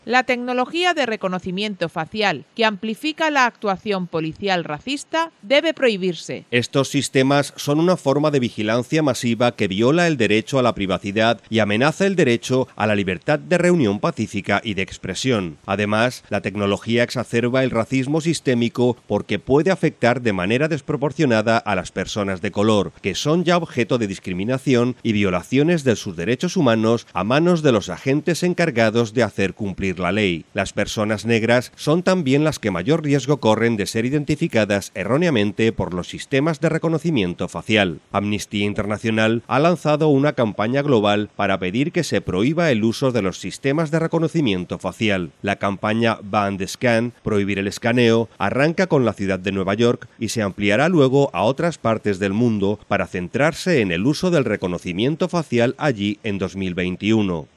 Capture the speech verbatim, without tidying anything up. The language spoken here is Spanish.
La tecnología de reconocimiento facial, que amplifica la actuación policial racista, debe prohibirse. Estos sistemas son una forma de vigilancia masiva que viola el derecho a la privacidad y amenaza el derecho a la libertad de reunión pacífica y de expresión. Además, la tecnología exacerba el racismo sistémico porque puede afectar de manera desproporcionada a las personas de color, que son ya objeto de discriminación y violaciones de sus derechos humanos a manos de los agentes encargados de hacer cumplir la ley. Las personas negras son también las que mayor riesgo corren de ser identificadas erróneamente por los sistemas de reconocimiento facial. Amnistía Internacional ha lanzado una campaña global para pedir que se prohíba el uso de los sistemas de reconocimiento facial. La campaña Ban the Scan, prohibir el escaneo, arranca con la ciudad de Nueva York y se ampliará luego a otras partes del mundo para centrarse en el uso del reconocimiento facial allí en dos mil veintiuno.